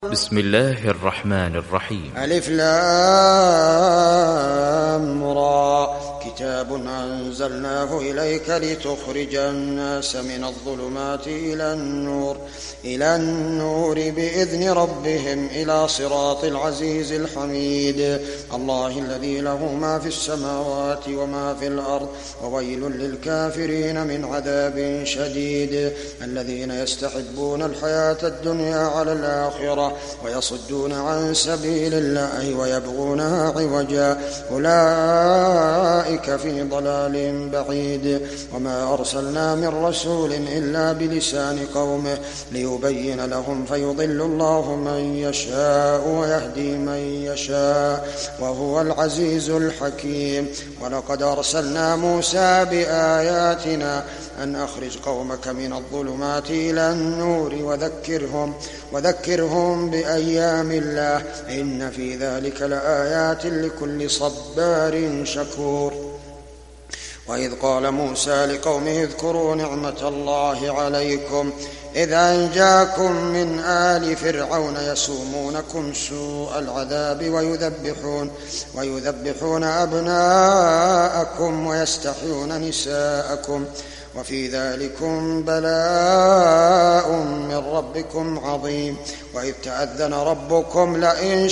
بسم الله الرحمن الرحيم. ألف لام را كتاب أنزلناه إليك لتخرج الناس من الظلمات إلى النور بإذن ربهم إلى صراط العزيز الحميد الله الذي له ما في السماوات وما في الأرض وويل للكافرين من عذاب شديد الذين يستحبون الحياة الدنيا على الآخرة ويصدون عن سبيل الله ويبغونها عوجا أولئك في ضلال بعيد وما أرسلنا من رسول إلا بلسان قومه ليبين لهم فيضل الله من يشاء ويهدي من يشاء وهو العزيز الحكيم ولقد أرسلنا موسى بآياتنا أن أخرج قومك من الظلمات إلى النور وذكرهم بأيام الله إن في ذلك لآيات لكل صبار شكور وإذ قال موسى لقومه اذكروا نعمة الله عليكم إذ أنجاكم من آل فرعون يسومونكم سوء العذاب ويذبحون أبناءكم ويستحيون نساءكم وفي ذلكم بلاء من ربكم عظيم وإذ تأذن ربكم لئن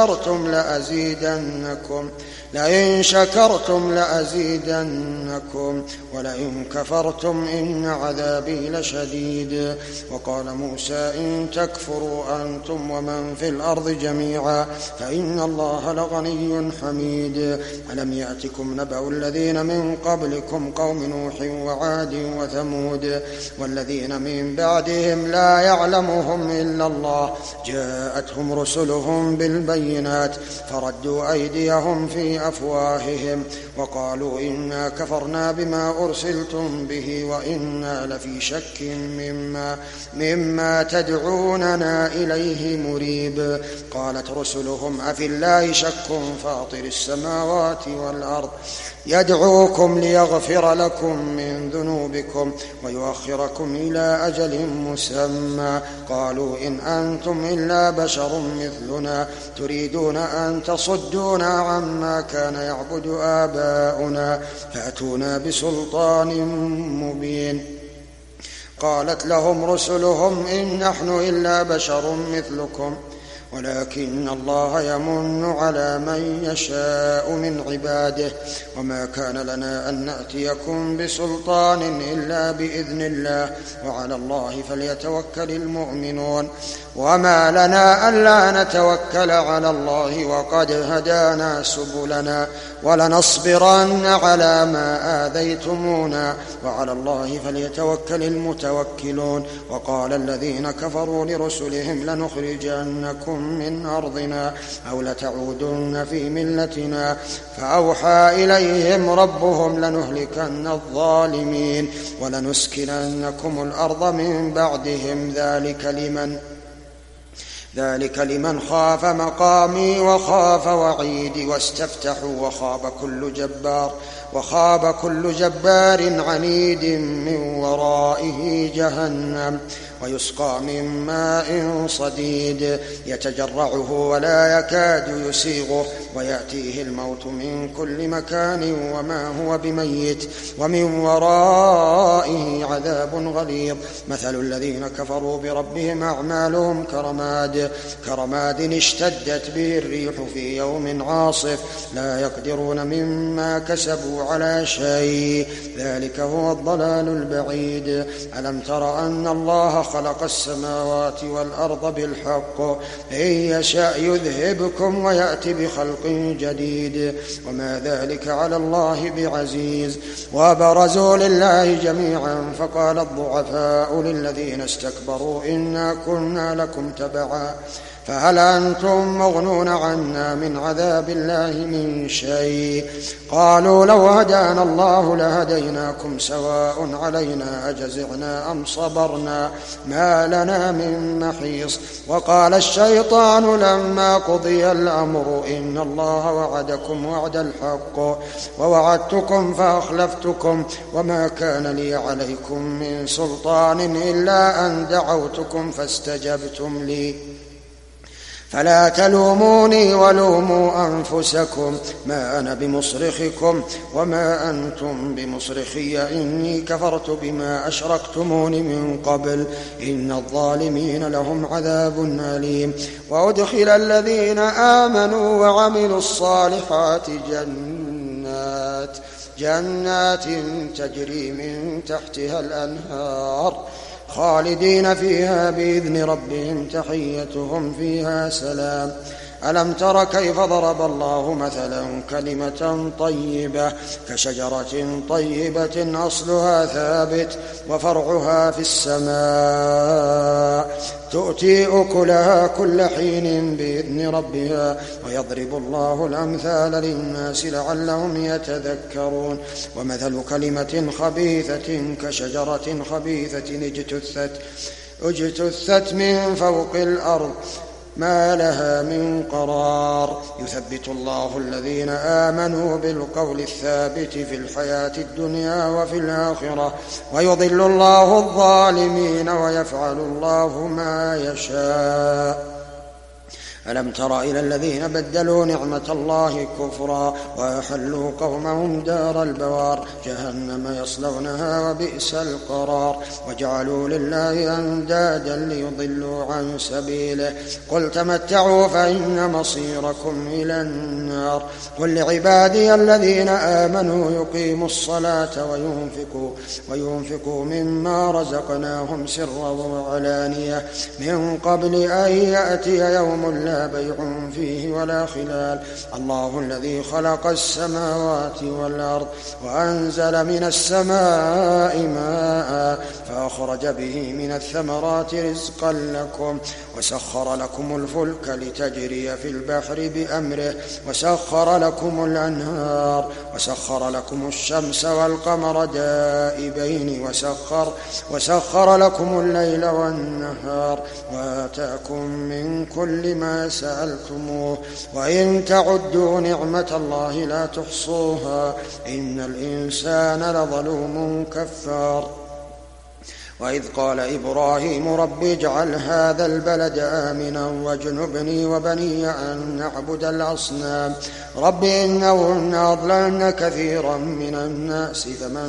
شكرتم لأزيدنكم ولئن كفرتم إن عذابي لشديد وقال موسى إن تكفروا أنتم ومن في الأرض جميعا فإن الله لغني حميد ألم يأتكم نبأ الذين من قبلكم قوم نوح وعاد وثمود والذين من بعدهم لا يعلمهم إلا الله جاءتهم رسلهم بالبينات فردوا أيديهم في أفواههم وقالوا إنا كفرنا بما أرسلتم به وإنا لفي شك مما تدعوننا إليه مريب قالت رسلهم أفي الله شك فاطر السماوات والأرض يدعوكم ليغفر لكم من ذنوبكم ويؤخركم إلى أجل مسمى قالوا إن أنتم إلا بشر مثلنا تريدون أن تصدونا عما كان يعبد آباؤنا فأتونا بسلطان مبين قالت لهم رسلهم إن نحن إلا بشر مثلكم ولكن الله يمن على من يشاء من عباده وما كان لنا أن نأتيكم بسلطان إلا بإذن الله وعلى الله فليتوكل المؤمنون وما لنا ألا نتوكل على الله وقد هدانا سبلنا ولنصبرن على ما آذيتمونا وعلى الله فليتوكل المتوكلون وقال الذين كفروا لرسلهم لنخرجنكم من أرضنا أو لتعودن في ملتنا فأوحى إليهم ربهم لنهلكن الظالمين ولنسكننكم الأرض من بعدهم ذلك لمن خاف مقامي وخاف وعيدي واستفتحوا وخاب كل جبار عنيد من ورائه جهنم ويسقى من ماء صديد يتجرعه ولا يكاد يسيغه ويأتيه الموت من كل مكان وما هو بميت ومن ورائه عذاب غليظ مثل الذين كفروا بربهم أعمالهم كرماد اشتدت به الريح في يوم عاصف لا يقدرون مما كسبوا على شيء ذلك هو الضلال البعيد ألم تر أن الله خلق السماوات والأرض بالحق إن يشاء يذهبكم ويأتي بخلق جديد وما ذلك على الله بعزيز وبرزوا لله جميعا فقال الضعفاء للذين استكبروا إنا كنا لكم تبعا فهل أنتم مغنون عنا من عذاب الله من شيء قالوا لو هدانا الله لهديناكم سواء علينا أجزعنا أم صبرنا ما لنا من محيص وقال الشيطان لما قضي الأمر إن الله وعدكم وعد الحق ووعدتكم فأخلفتكم وما كان لي عليكم من سلطان إلا أن دعوتكم فاستجبتم لي فلا تلوموني ولوموا أنفسكم ما أنا بمصرخكم وما أنتم بمصرخي إني كفرت بما أشركتمون من قبل إن الظالمين لهم عذاب أليم. وأدخل الذين آمنوا وعملوا الصالحات جنات تجري من تحتها الأنهار خالدين فيها بإذن ربهم تحيتهم فيها سلام. ألم تر كيف ضرب الله مثلا كلمة طيبة كشجرة طيبة أصلها ثابت وفرعها في السماء تؤتي أكلها كل حين بإذن ربها ويضرب الله الأمثال للناس لعلهم يتذكرون. ومثل كلمة خبيثة كشجرة خبيثة اجتثت من فوق الأرض ما لها من قرار يثبت الله الذين آمنوا بالقول الثابت في الحياة الدنيا وفي الآخرة ويضل الله الظالمين ويفعل الله ما يشاء. ألم تر إلى الذين بدلوا نعمة الله كفرا وأحلوا قومهم دار البوار جهنم يصلونها وبئس القرار وجعلوا لله أندادا ليضلوا عن سبيله قل تمتعوا فإن مصيركم إلى النار. قل لعبادي الذين آمنوا يقيموا الصلاة وينفقوا مما رزقناهم سرا وعلانية من قبل أن يأتي يوم لا بيع فيه ولا خلال. الله الذي خلق السماوات والأرض وأنزل من السماء ماء فأخرج به من الثمرات رزقا لكم وسخر لكم الفلك لتجري في البحر بأمره وسخر لكم الأنهار وسخر لكم الشمس والقمر دائبين وسخر لكم الليل والنهار وآتاكم من كل ما سألتموه وإن تعدوا نعمة الله لا تحصوها إن الإنسان لظلوم كفار. وإذ قال إبراهيم رب اجعل هذا البلد آمنا واجنبني وبني أن نعبد الأصنام رب إنهن أضللن كثيرا من الناس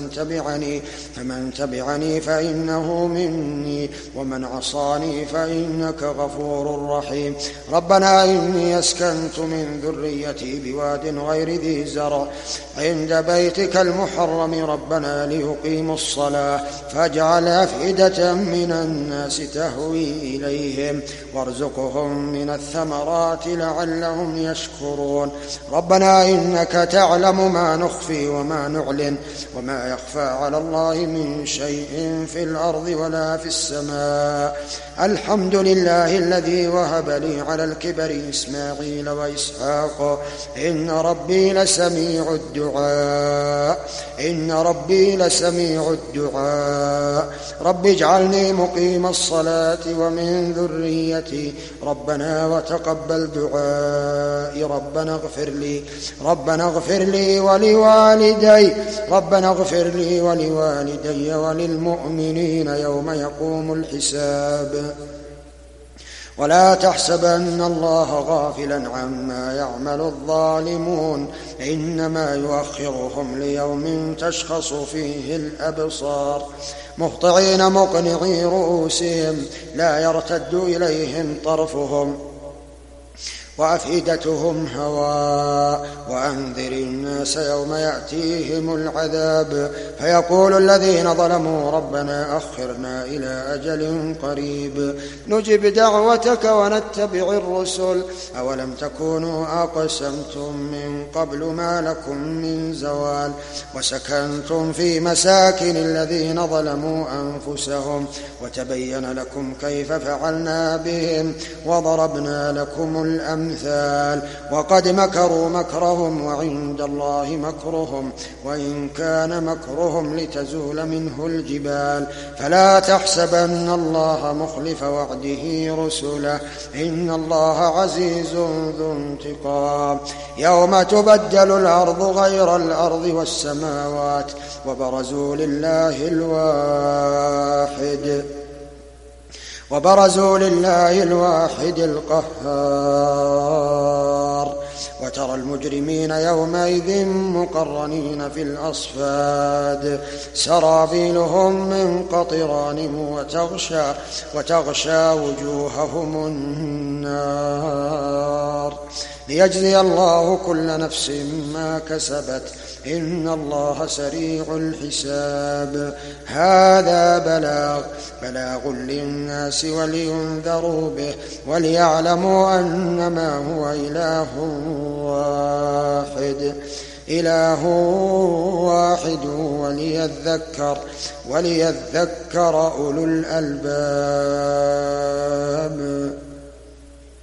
فمن تبعني فإنه مني ومن عصاني فإنك غفور رحيم. ربنا إني أسكنت من ذريتي بواد غير ذي زرع عند بيتك المحرم ربنا ليقيموا الصلاة فاجعل أفئدة من الناس تهوي إليهم وارزقهم من الثمرات لعلهم يشكرون. ربنا إنك تعلم ما نخفي وما نعلن وما يخفى على الله من شيء في الأرض ولا في السماء. الحمد لله الذي وهب لي على الكبر إسماعيل وإسحاق إن ربي لسميع الدعاء. رب اجعلني مقيم الصلاة ومن ذريتي ربنا وتقبل دعائي ربنا اغفر لي ولوالدي وللمؤمنين يوم يقوم الحساب. ولا تحسبن الله غافلا عما يعمل الظالمون إنما يؤخرهم ليوم تشخص فيه الأبصار مهطعين مقنعي رؤوسهم لا يرتد إليهم طرفهم وأفئدتهم هواء. وأنذر الناس يوم يأتيهم العذاب فيقول الذين ظلموا ربنا أخرنا إلى أجل قريب نجب دعوتك ونتبع الرسل أولم تكونوا أقسمتم من قبل ما لكم من زوال وسكنتم في مساكن الذين ظلموا أنفسهم وتبين لكم كيف فعلنا بهم وضربنا لكم الأمثال وقد مكروا مكرهم وعند الله مكرهم وإن كان مكرهم لتزول منه الجبال فلا تحسبن الله مخلف وعده رسله إن الله عزيز ذو انتقام. يوم تبدل الأرض غير الأرض والسماوات وبرزوا لله الواحد وبرزوا لله الواحد القهار وترى المجرمين يومئذ مقرنين في الأصفاد سرابيلهم من قطران وتغشى وجوههم النار ليجزي الله كل نفس ما كسبت إن الله سريع الحساب. هذا بلاغ للناس ولينذروا به وليعلموا أنما هو إله واحد وليذكر أولو الألباب.